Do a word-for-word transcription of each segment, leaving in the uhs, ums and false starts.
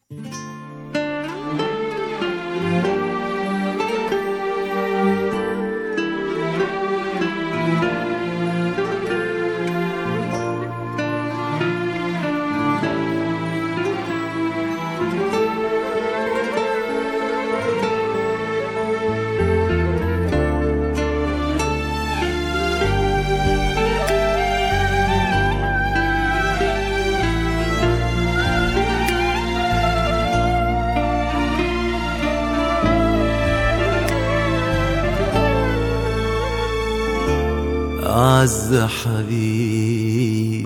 أعز حبيب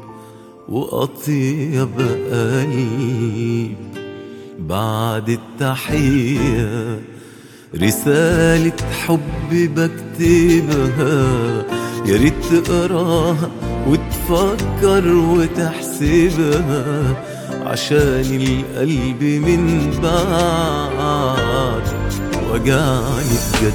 وأطيب قلب، بعد التحية رسالة حب بكتبها، يا ريت تقراها وتفكر وتحسبها، عشان القلب من بعد وجعني بجد.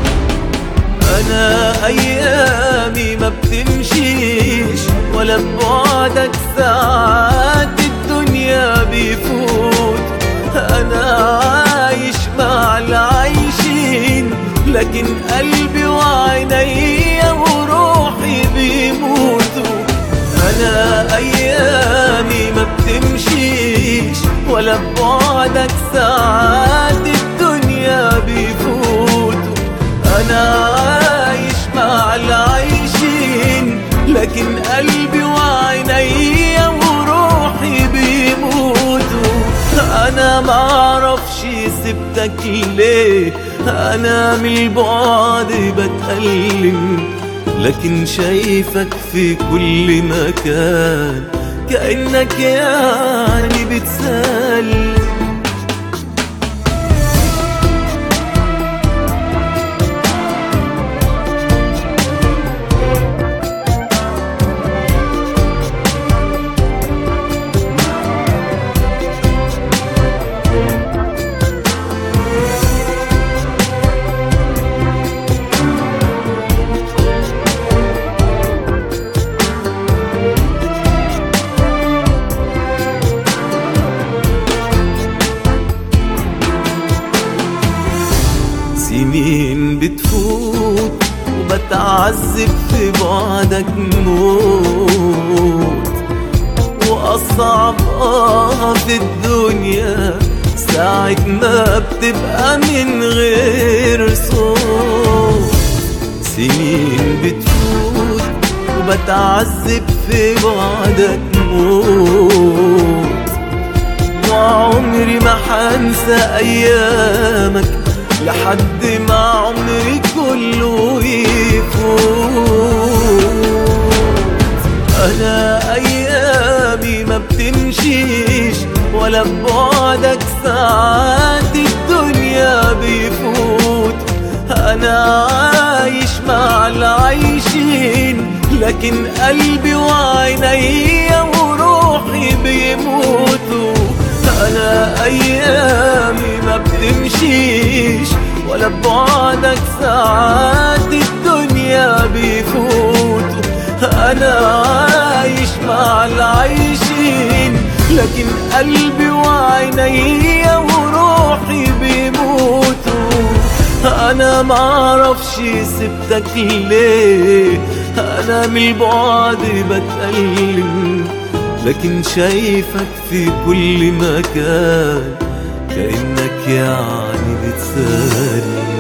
أنا أيامي ما بتمشيش ولا ببعدك ساعات الدنيا بيفوت، أنا عايش مع العايشين لكن قلبي وعينيا وروحي بيموتوا. أنا أيامي ما بتمشيش ولا ببعدك ساعات الدنيا بيفوتوا، أنا عايش مع العايشين لكن قلبي وعينيا وروحي بيموتوا. أنا معرفش سبتك ليه، أنا من البعد بتألم، لكن شايفك في كل مكان كأنك يعني بتسلم. سنين بتفوت وبتعذب في بعدك موت، وأصعب آه في الدنيا ساعة ما بتبقى من غير صوت. سنين بتفوت وبتعذب في بعدك موت، وعمري ما حنسى أيامك لحد ما عمري كله يفوت. أنا أيامي ما بتمشيش ولا ببعدك ساعات الدنيا بيفوت، أنا عايش مع العايشين لكن قلبي وعينيا وروحي بيموتوا. أنا أيامي ما بتمشيش ولا ببعدك ساعات الدنيا بيفوتوا، أنا عايش مع العايشين لكن قلبي وعينيا وروحي بيموتوا. أنا معرفش سبتك ليه، أنا من البعد بتألم، لكن شايفك في كل مكان كأنك يعني بتسالم.